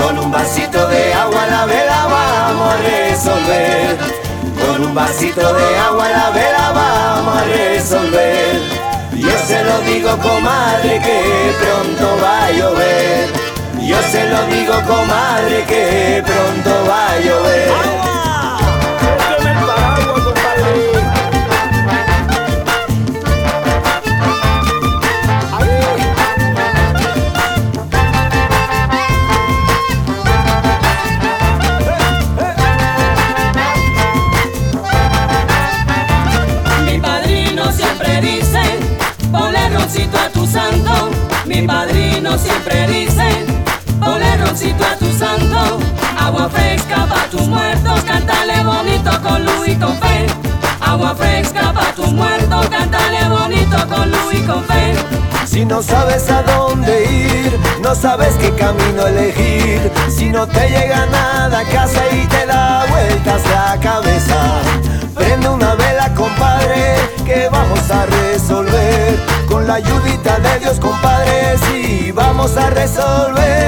Con un vasito de agua la vela vamos a resolver. Con un vasito de agua la vela vamos a resolver. Yo se lo digo, comadre, que pronto va a llover. Yo se lo digo, comadre, que pronto va a llover. A tu santo, mi padrino siempre dice, ponle roncito a tu santo, agua fresca pa' tus muertos, cántale bonito con luz y con fe. Agua fresca pa' tus muertos, cántale bonito con luz y con fe. Si no sabes a dónde ir, no sabes qué camino elegir, si no te llega nada a casa y te da vueltas la cabeza, prende una vela, compadre, que vamos a resolver. Con la ayudita de Dios, compadre, sí, vamos a resolver.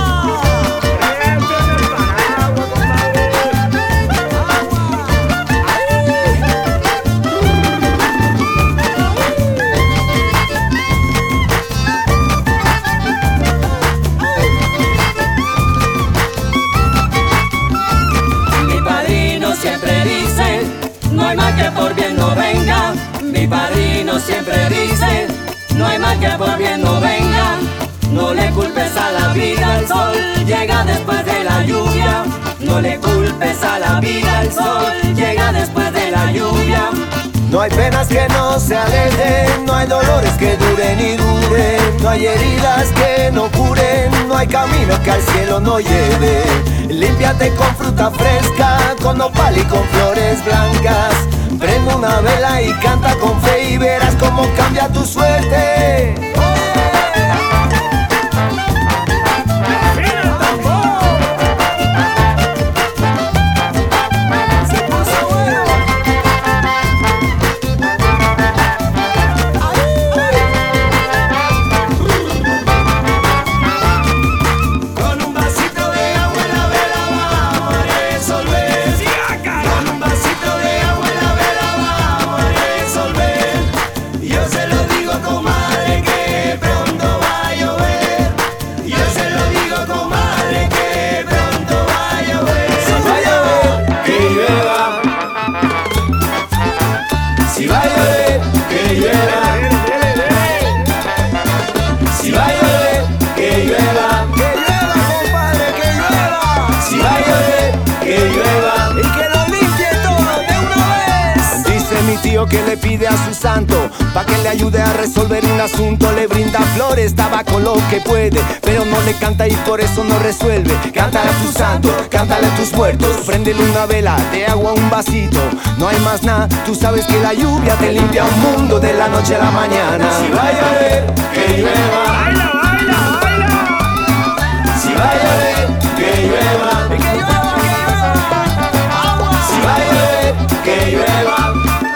Mi padrino siempre dice, no hay mal que por bien no venga. Mi padrino siempre dice, no hay mal que por bien no venga. No le culpes a la vida, el sol llega después de la lluvia. No le culpes a la vida, el sol llega después de la lluvia. No hay penas que no se alejen, no hay dolores que duren y duren, no hay heridas que no curen, no hay camino que al cielo no lleve. Límpiate con fruta fresca, con nopal y con flores blancas. Prende una vela y canta con fe y verás cómo cambia tu suerte. Si va a llover, que llueva. Si va a llover, que llueva. Que llueva, compadre, que llueva. Si va a llover, que llueva. Y que lo limpie todo de una vez. Dice mi tío que le pide a su santo pa' que le ayude a resolver un asunto. Le brinda flores, tabaco, lo que puede, pero no le canta y por eso no resuelve. Cántale a tu santo, cántale a tus muertos. Préndele una vela, de agua un vasito. No hay más nada, tú sabes que la lluvia te limpia un mundo de la noche a la mañana. Si va a llover, que llueva. ¡Baila, baila, baila! Si va a llover, que llueva. ¡Y que llueva, que llueva! ¡Agua! Si va a llover, que llueva.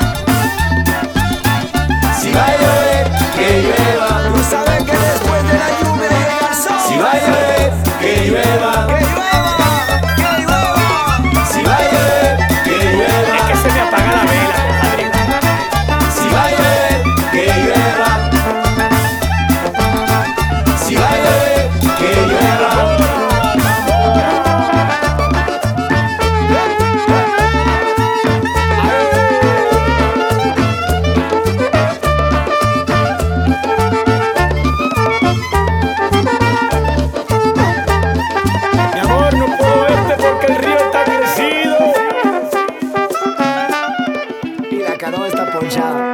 Si va a llover, que llueva. Tú sabes que después de la lluvia llega el sol. Si va a llover, que llueva. ¡Que llueva, que llueva! Si va a llover, que llueva. Es que se me apaga la vela, compadre. Si va a llover, que llueva. Si va a llover, que llueva. Mi amor, no puedo verte porque el río está crecido. Y la canoa está ponchada.